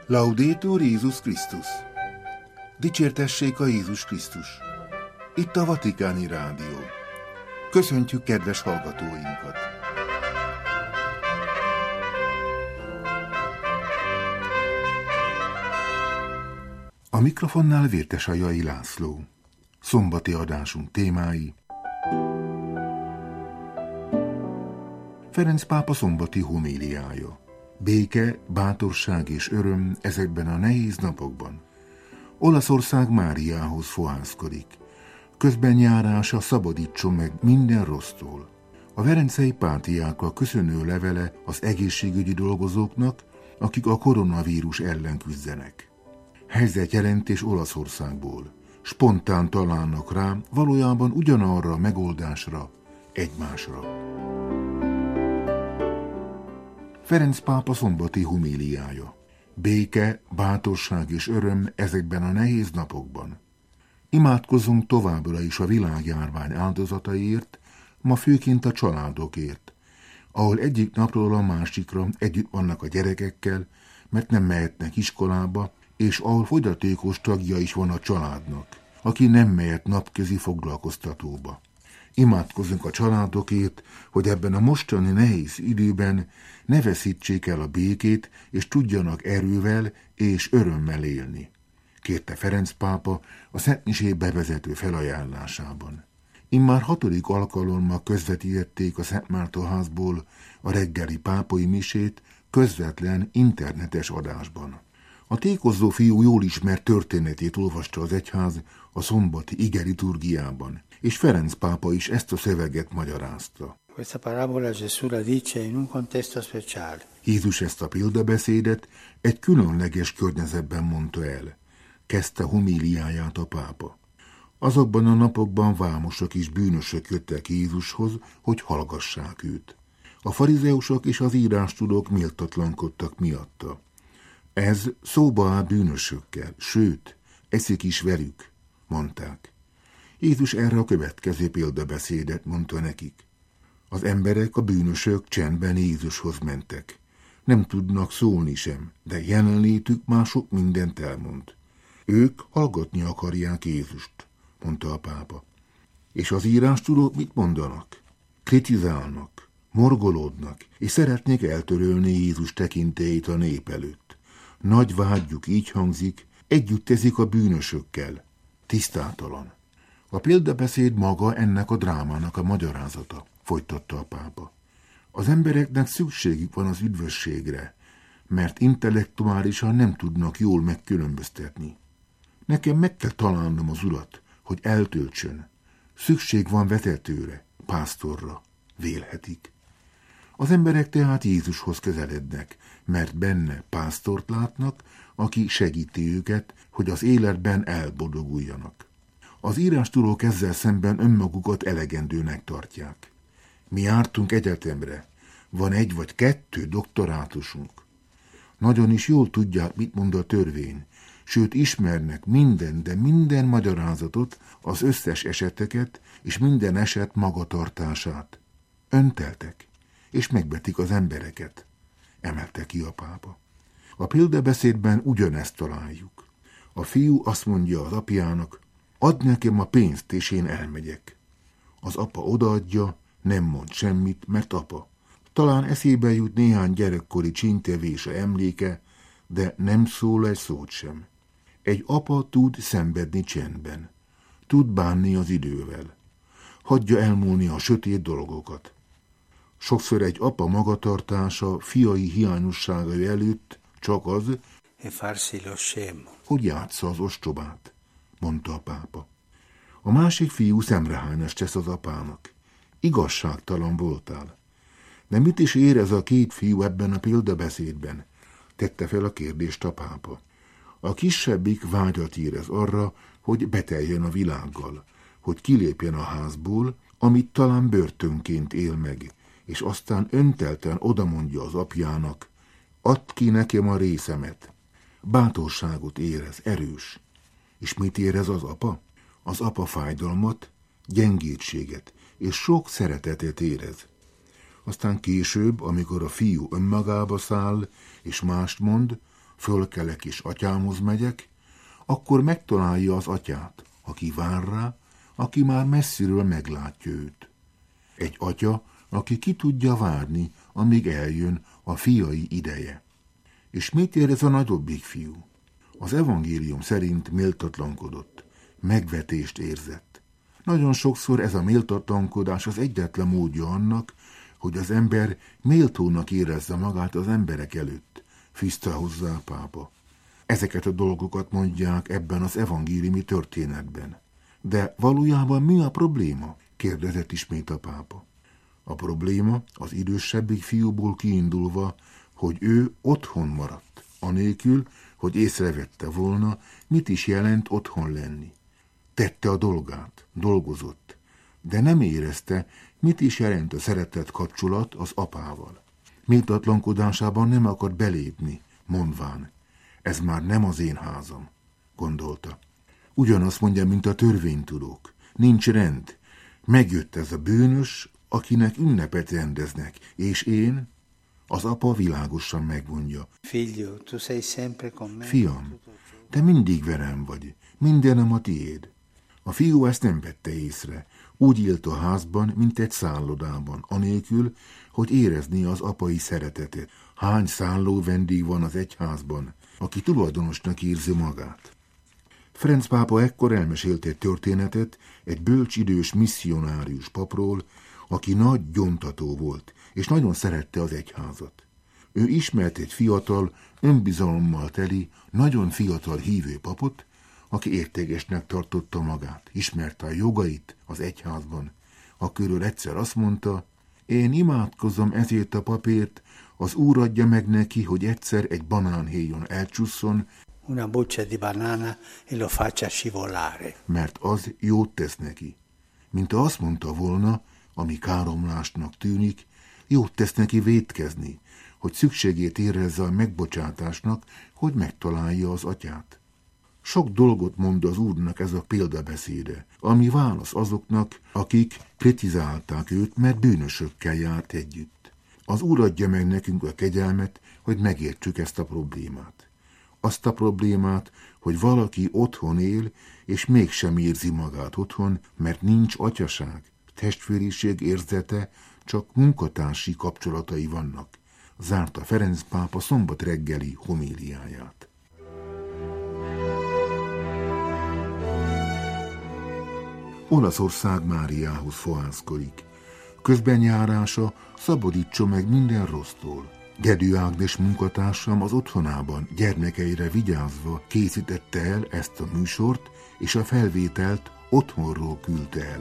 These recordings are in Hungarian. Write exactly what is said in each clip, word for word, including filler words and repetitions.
Laudetur Jézus Krisztus! Dicsértessék a Jézus Krisztus! Itt a Vatikáni Rádió. Köszöntjük kedves hallgatóinkat! A mikrofonnál Vértesajai László. Szombati adásunk témái: Ferenc pápa szombati homéliája. Béke, bátorság és öröm ezekben a nehéz napokban. Olaszország Máriához fohászkodik. Közben járása szabadítson meg minden rossztól. A verencei pátriárka köszönő levele az egészségügyi dolgozóknak, akik a koronavírus ellen küzdenek. Helyzetjelentés Olaszországból. Spontán találnak rá valójában ugyanarra a megoldásra, egymásra. Ferenc pápa szombati homéliája. Béke, bátorság és öröm ezekben a nehéz napokban. Imádkozzunk továbbra is a világjárvány áldozataiért, ma főként a családokért, ahol egyik napról a másikra együtt vannak a gyerekekkel, mert nem mehetnek iskolába, és ahol fogyatékos tagja is van a családnak, aki nem mehet napközi foglalkoztatóba. Imádkozzunk a családokért, hogy ebben a mostani nehéz időben ne veszítsék el a békét, és tudjanak erővel és örömmel élni, kérte Ferenc pápa a szentmisé bevezető felajánlásában. Immár hatodik alkalommal közvetítették a Szent Mártonházból a reggeli pápai misét közvetlen internetes adásban. A tékozó fiú jól ismert történetét olvasta az egyház a szombati ige liturgiában, és Ferenc pápa is ezt a szöveget magyarázta. Jézus ezt a példabeszédet egy különleges környezetben mondta el, kezdte homéliáját a pápa. Azokban a napokban vámosok és bűnösök jöttek Jézushoz, hogy hallgassák őt. A farizeusok és az írástudók méltatlankodtak miatta. Ez szóba áll bűnösökkel, sőt, eszik is velük, mondták. Jézus erre a következő példabeszédet mondta nekik. Az emberek, a bűnösök csendben Jézushoz mentek. Nem tudnak szólni sem, de jelenlétük már sok mindent elmond. Ők hallgatni akarják Jézust, mondta a pápa. És az írástudók mit mondanak? Kritizálnak, morgolódnak, és szeretnék eltörölni Jézus tekintélyét a nép előtt. Nagy vágyjuk így hangzik, együtt ezik a bűnösökkel. Tisztátalan. A példabeszéd maga ennek a drámának a magyarázata, folytatta a pápa. Az embereknek szükségük van az üdvösségre, mert intellektuálisan nem tudnak jól megkülönböztetni. Nekem meg kell találnom az Urat, hogy eltöltsön. Szükség van vezetőre, pásztorra, vélhetik. Az emberek tehát Jézushoz közelednek, mert benne pásztort látnak, aki segíti őket, hogy az életben elboldoguljanak. Az írástudók ezzel szemben önmagukat elegendőnek tartják. Mi jártunk egyetemre, van egy vagy kettő doktorátusunk. Nagyon is jól tudják, mit mond a törvény, sőt ismernek minden, de minden magyarázatot, az összes eseteket és minden eset magatartását. Önteltek, és megbetik az embereket, emelte ki a pápa. A példabeszédben ugyanezt találjuk. A fiú azt mondja az apjának, add nekem a pénzt, és én elmegyek. Az apa odaadja, nem mond semmit, mert apa. Talán eszébe jut néhány gyerekkori csíntevése emléke, de nem szól egy szót sem. Egy apa tud szenvedni csendben. Tud bánni az idővel. Hagyja elmúlni a sötét dolgokat. Sokszor egy apa magatartása fiai hiányosságai előtt csak az, hogy játsza az ostobát, mondta a pápa. A másik fiú szemrehányást tesz az apának. Igazságtalan voltál. De mit is érez a két fiú ebben a példabeszédben? Tette fel a kérdést a pápa. A kisebbik vágyat érez arra, hogy beteljen a világgal, hogy kilépjen a házból, amit talán börtönként él meg, és aztán öntelten odamondja az apjának, add ki nekem a részemet. Bátorságot érez, erős. És mit érez az apa? Az apa fájdalmat, gyengétséget és sok szeretetet érez. Aztán később, amikor a fiú önmagába száll és mást mond, fölkelek és atyámhoz megyek, akkor megtalálja az atyát, aki vár rá, aki már messziről meglátja őt. Egy atya, aki ki tudja várni, amíg eljön a fiai ideje. És mit ér ez a nagyobbik fiú? Az evangélium szerint méltatlankodott, megvetést érzett. Nagyon sokszor ez a méltatlankodás az egyetlen módja annak, hogy az ember méltónak érezze magát az emberek előtt, fűzte hozzá a pápa. Ezeket a dolgokat mondják ebben az evangéliumi történetben. De valójában mi a probléma? Kérdezett ismét a pápa. A probléma az idősebbik fiúból kiindulva, hogy ő otthon maradt, anélkül, hogy észrevette volna, mit is jelent otthon lenni. Tette a dolgát, dolgozott, de nem érezte, mit is jelent a szeretett kapcsolat az apával. Méltatlankodásában nem akart belépni, mondván, ez már nem az én házam, gondolta. Ugyanazt mondja, mint a törvénytudók. Nincs rend. Megjött ez a bűnös, akinek ünnepet rendeznek, és én, az apa világosan megmondja. Figlio, tu sei sempre con me. Fiam, te mindig velem vagy, mindenem a tiéd. A fiú ezt nem vette észre. Úgy élt a házban, mint egy szállodában, anélkül, hogy érezné az apai szeretetet. Hány szálló vendég van az egyházban, aki tulajdonosnak érzi magát? Ferenc pápa ekkor elmesélt egy történetet egy bölcsidős misszionárius papról, aki nagy gyóntató volt, és nagyon szerette az egyházat. Ő ismert egy fiatal, önbizalommal teli, nagyon fiatal hívő papot, aki értékesnek tartotta magát, ismerte a jogait az egyházban, akiről egyszer azt mondta, én imádkozom ezért a papért, az Úr adja meg neki, hogy egyszer egy banánhéjon elcsusszon, una buccia di banana e lo faccia scivolare. Mert az jót tesz neki. Mint azt mondta volna, ami káromlásnak tűnik, jót tesz neki vétkezni, hogy szükségét érezze a megbocsátásnak, hogy megtalálja az atyát. Sok dolgot mond az Úrnak ez a példabeszéde, ami válasz azoknak, akik kritizálták őt, mert bűnösökkel járt együtt. Az Úr adja meg nekünk a kegyelmet, hogy megértsük ezt a problémát. Azt a problémát, hogy valaki otthon él, és mégsem érzi magát otthon, mert nincs atyaság, testvériség érzete, csak munkatársi kapcsolatai vannak. Zárta Ferenc pápa szombat reggeli homíliáját. Olaszország Máriához fohászkodik. Közbenjárása szabadítsa meg minden rossztól. Gedő Ágnes munkatársam az otthonában gyermekeire vigyázva készítette el ezt a műsort, és a felvételt otthonról küldte el.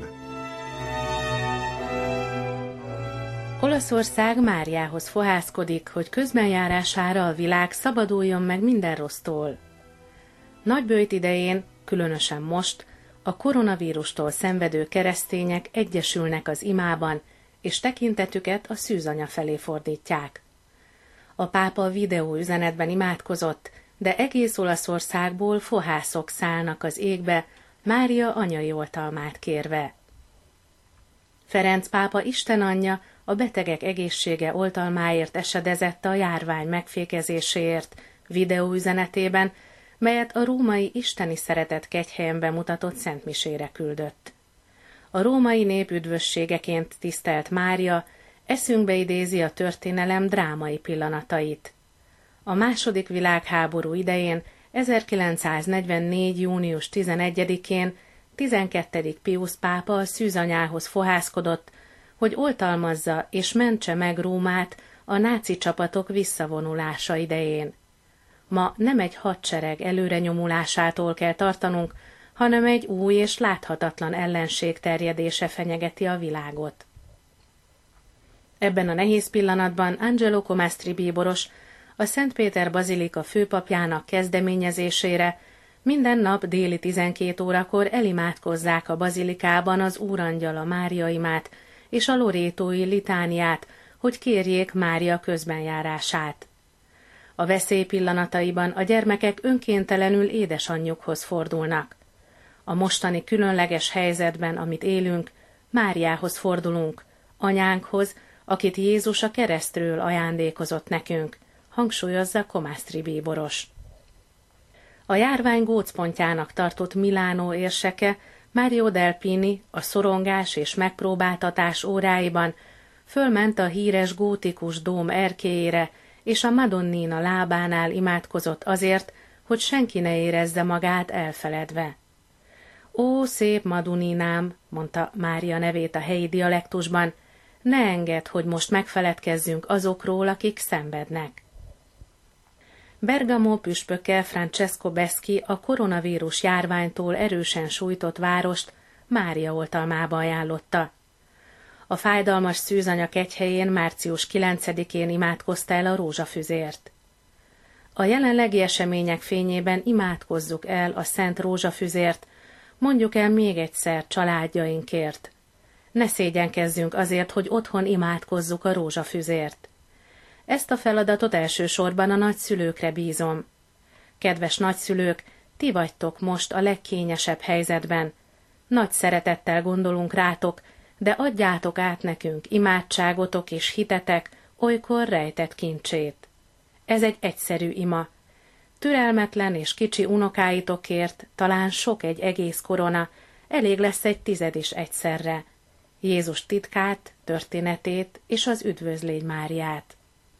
Olaszország Máriához fohászkodik, hogy közbenjárására a világ szabaduljon meg minden rossztól. Nagyböjt idején, különösen most, a koronavírustól szenvedő keresztények egyesülnek az imában, és tekintetüket a szűzanya felé fordítják. A pápa videóüzenetben imádkozott, de egész Olaszországból fohászok szállnak az égbe, Mária anyai oltalmát kérve. Ferenc pápa istenanyja a betegek egészsége oltalmáért esedezett a járvány megfékezéséért videóüzenetében, melyet a római isteni szeretet kegyhelyen bemutatott szentmisére küldött. A római nép üdvösségeként tisztelt Mária eszünkbe idézi a történelem drámai pillanatait. A második világháború idején ezerkilencszáznegyvennégy. június tizenegyedikén tizenkettedik Piusz pápa a szűzanyához fohászkodott, hogy oltalmazza és mentse meg Rómát a náci csapatok visszavonulása idején. Ma nem egy hadsereg előrenyomulásától kell tartanunk, hanem egy új és láthatatlan ellenség terjedése fenyegeti a világot. Ebben a nehéz pillanatban Angelo Comastri bíboros a Szent Péter bazilika főpapjának kezdeményezésére minden nap déli tizenkét órakor elimádkozzák a bazilikában az Úrangyal a Mária imát és a lorétói litániát, hogy kérjék Mária közbenjárását. A veszély pillanataiban a gyermekek önkéntelenül édesanyjukhoz fordulnak. A mostani különleges helyzetben, amit élünk, Máriához fordulunk, anyánkhoz, akit Jézus a keresztről ajándékozott nekünk, hangsúlyozza Comastri bíboros. A járvány gócpontjának tartott Milánó érseke Mario Delpini a szorongás és megpróbáltatás óráiban fölment a híres gótikus dóm erkélyére, és a Madonnina lábánál imádkozott azért, hogy senki ne érezze magát elfeledve. Ó, szép Madoninám, mondta Mária nevét a helyi dialektusban, ne engedd, hogy most megfeledkezzünk azokról, akik szenvednek. Bergamo püspöke Francesco Beschi a koronavírus járványtól erősen sújtott várost Mária oltalmába ajánlotta. A fájdalmas szűzanya kegyhelyén március kilencedikén imádkozta el a rózsafüzért. A jelenlegi események fényében imádkozzuk el a szent rózsafüzért, mondjuk el még egyszer családjainkért. Ne szégyenkezzünk azért, hogy otthon imádkozzuk a rózsafüzért. Ezt a feladatot elsősorban a nagyszülőkre bízom. Kedves nagyszülők, ti vagytok most a legkényesebb helyzetben. Nagy szeretettel gondolunk rátok, de adjátok át nekünk imádságotok és hitetek olykor rejtett kincsét. Ez egy egyszerű ima. Türelmetlen és kicsi unokáitokért talán sok egy egész korona, elég lesz egy tized is egyszerre. Jézus titkát, történetét és az üdvözlégy Máriát.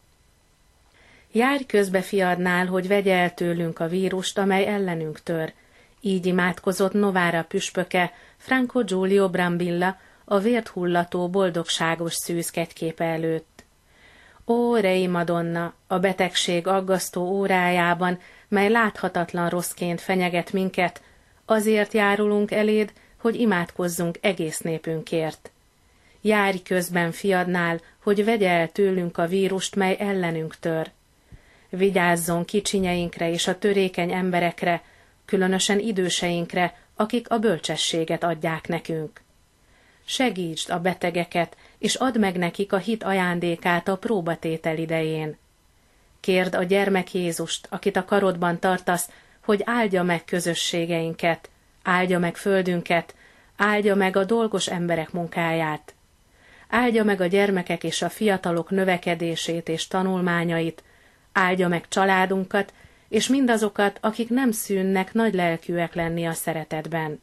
Járj közbe fiadnál, hogy vegye el tőlünk a vírust, amely ellenünk tör. Így imádkozott Novara püspöke Franco Giulio Brambilla a vért hullató boldogságos szűz kegyképe előtt. Ó, Rei Madonna, a betegség aggasztó órájában, mely láthatatlan rosszként fenyeget minket, azért járulunk eléd, hogy imádkozzunk egész népünkért. Járj közben fiadnál, hogy vegye el tőlünk a vírust, mely ellenünk tör. Vigyázzon kicsinyeinkre és a törékeny emberekre, különösen időseinkre, akik a bölcsességet adják nekünk. Segítsd a betegeket, és add meg nekik a hit ajándékát a próbatétel idején. Kérd a gyermek Jézust, akit a karodban tartasz, hogy áldja meg közösségeinket, áldja meg földünket, áldja meg a dolgos emberek munkáját. Áldja meg a gyermekek és a fiatalok növekedését és tanulmányait, áldja meg családunkat, és mindazokat, akik nem szűnnek nagy lelkűek lenni a szeretetben.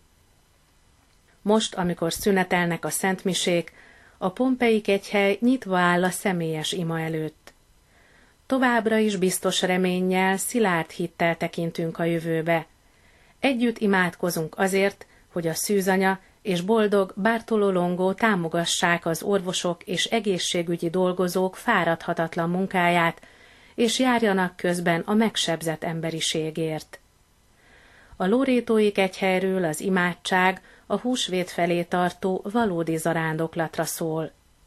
Most, amikor szünetelnek a szentmisék, a Pompei kegyhely nyitva áll a személyes ima előtt. Továbbra is biztos reménnyel, szilárd hittel tekintünk a jövőbe. Együtt imádkozunk azért, hogy a szűzanya és boldog Bartolo Longo támogassák az orvosok és egészségügyi dolgozók fáradhatatlan munkáját, és járjanak közben a megsebzett emberiségért. A lorétói kegyhelyről az imádság a húsvét felé tartó valódi zarándoklatra szól.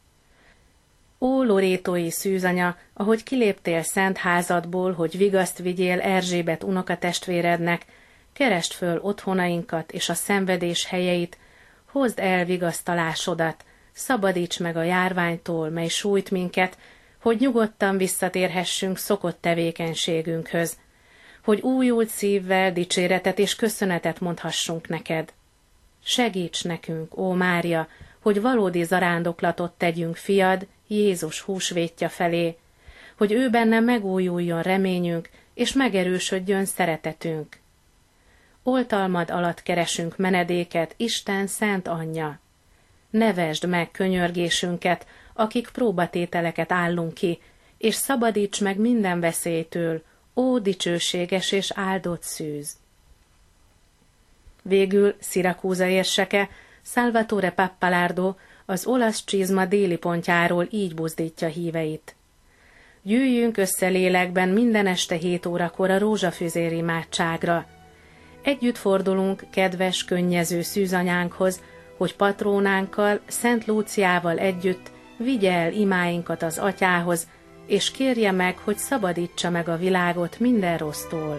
Ó, lorétói szűzanya, ahogy kiléptél szent házadból, hogy vigaszt vigyél Erzsébet unokatestvérednek, keresd föl otthonainkat és a szenvedés helyeit, hozd el vigasztalásodat, szabadíts meg a járványtól, mely sújt minket, hogy nyugodtan visszatérhessünk szokott tevékenységünkhöz, hogy újult szívvel dicséretet és köszönetet mondhassunk neked. Segíts nekünk, ó Mária, hogy valódi zarándoklatot tegyünk fiad, Jézus húsvétja felé, hogy ő benne megújuljon reményünk, és megerősödjön szeretetünk. Oltalmad alatt keresünk menedéket, Isten szent anyja. Nevesd meg könyörgésünket, akik próbatételeket állunk ki, és szabadíts meg minden veszélytől, ó dicsőséges és áldott szűz. Végül Szirakúza érseke, Salvatore Pappalardo az olasz csizma déli pontjáról így buzdítja híveit. Gyűjjünk össze lélekben minden este hét órakor a rózsafüzér imádságra. Együtt fordulunk kedves, könnyező szűzanyánkhoz, hogy patrónánkkal, Szent Lúciával együtt vigye el imáinkat az atyához, és kérje meg, hogy szabadítsa meg a világot minden rossztól.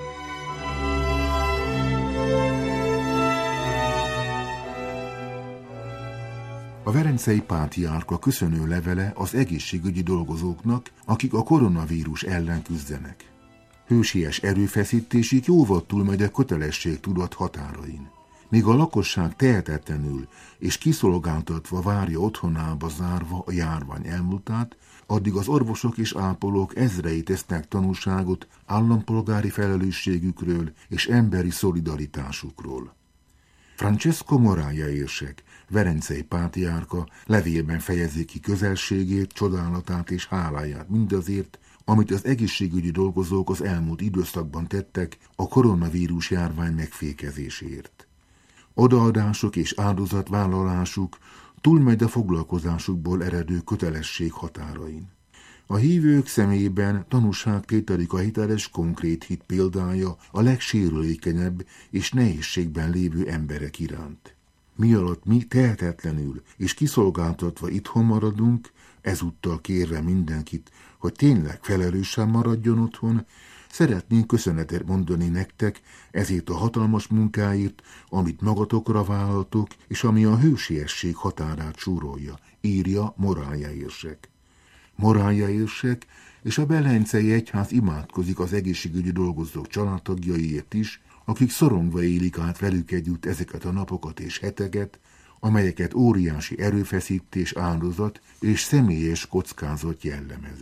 A verencei pátriárka köszönő levele az egészségügyi dolgozóknak, akik a koronavírus ellen küzdenek. Hősies erőfeszítésük jóval túlmegy a kötelességtudat határain. Míg a lakosság tehetetlenül és kiszolgáltatva várja otthonába zárva a járvány elmúltát, addig az orvosok és ápolók ezrei tesznek tanúságot állampolgári felelősségükről és emberi szolidaritásukról. Francesco Moraia érsek, verencei pátriárka levélben fejezi ki közelségét, csodálatát és háláját mindazért, amit az egészségügyi dolgozók az elmúlt időszakban tettek a koronavírus járvány megfékezéséért. Odaadásuk és áldozatvállalásuk túlmegy a foglalkozásukból eredő kötelesség határain. A hívők szemében tanúságtételik a hiteles, konkrét hit példája a legsérülékenyebb és nehézségben lévő emberek iránt. Mi alatt mi tehetetlenül és kiszolgáltatva itthon maradunk, ezúttal kérve mindenkit, hogy tényleg felelősen maradjon otthon, szeretnénk köszönetet mondani nektek ezért a hatalmas munkáért, amit magatokra vállaltok, és ami a hősiesség határát súrolja, írja Moraia érsek. Moraia érsek és a Belencei Egyház imádkozik az egészségügyi dolgozók családtagjaiért is, akik szorongva élik át velük együtt ezeket a napokat és heteket, amelyeket óriási erőfeszítés, áldozat és személyes kockázat jellemez.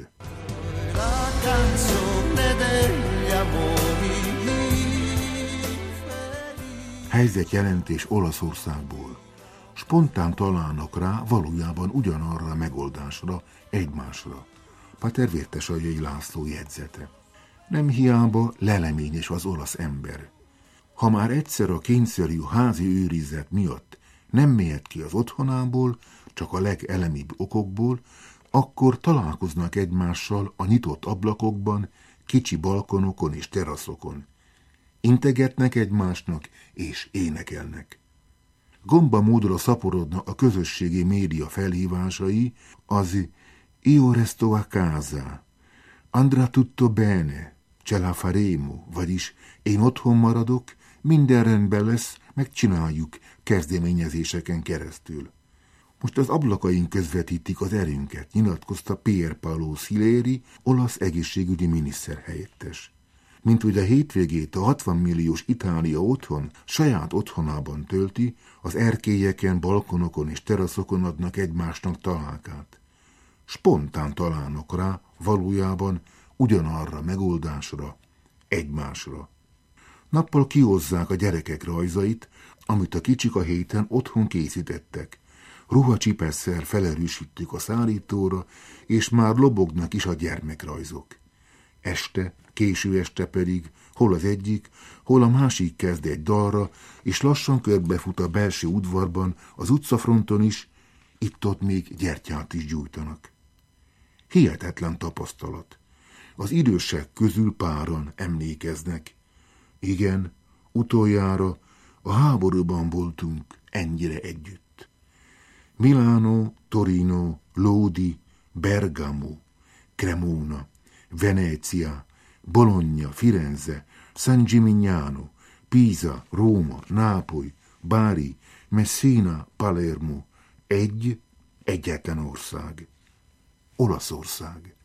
Helyzetjelentés Olaszországból. Spontán találnak rá valójában ugyanarra a megoldásra, egymásra. Pater Vértesaljai László jegyzete. Nem hiába leleményes az olasz ember. Ha már egyszer a kényszerű házi őrizet miatt nem mehet ki az otthonából, csak a legelemibb okokból, akkor találkoznak egymással a nyitott ablakokban, kicsi balkonokon és teraszokon. Integetnek egymásnak és énekelnek. Gomba módra szaporodnak a közösségi média felhívásai, az Io resto a casa, andrà tutto bene, ce la faremo, vagyis én otthon maradok, minden rendben lesz, megcsináljuk kezdeményezéseken keresztül. Most az ablakaink közvetítik az erőnket, nyilatkozta Pier Paolo Sileri, olasz egészségügyi miniszterhelyettes. Mint hogy a hétvégét a hatvan milliós Itália otthon saját otthonában tölti, az erkélyeken, balkonokon és teraszokon adnak egymásnak találkát. Spontán találnak rá valójában ugyanarra megoldásra, egymásra. Nappal kihozzák a gyerekek rajzait, amit a kicsik a héten otthon készítettek. Ruhacsipesszel felerősítik a szállítóra, és már lobognak is a gyermekrajzok. Este, késő este pedig hol az egyik, hol a másik kezd egy dalra, és lassan körbefut a belső udvarban, az utcafronton is, itt-ott még gyertyát is gyújtanak. Hihetetlen tapasztalat. Az idősek közül páran emlékeznek. Igen, utoljára a háborúban voltunk ennyire együtt. Milánó, Torino, Lodi, Bergamo, Cremona, Venecia, Bologna, Firenze, San Gimignano, Pisa, Róma, Nápoly, Bari, Messina, Palermo. Egy, egyetlen ország. Olaszország.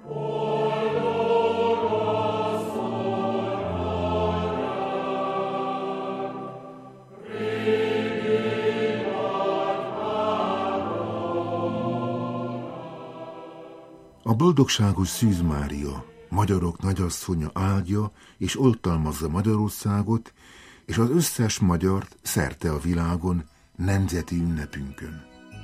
A boldogságos Szűz Mária, magyarok nagyasszonya áldja és oltalmazza Magyarországot és az összes magyart szerte a világon nemzeti ünnepünkön.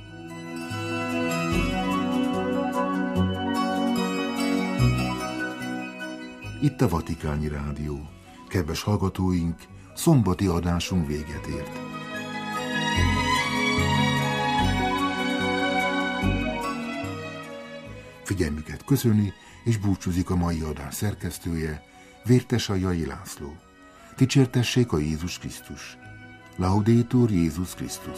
Itt a Vatikáni Rádió. Kedves hallgatóink, szombati adásunk véget ért. Figyelmüket köszöni és búcsúzik a mai adás szerkesztője, Vértesaljai László. Dicsértessék a Jézus Krisztus. Laudetur Jézus Krisztus.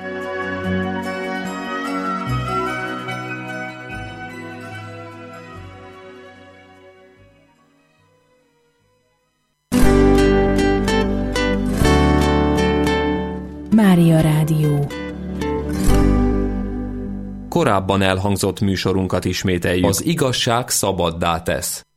Mária Rádió. Korábban elhangzott műsorunkat ismételjük. Az igazság szabaddá tesz.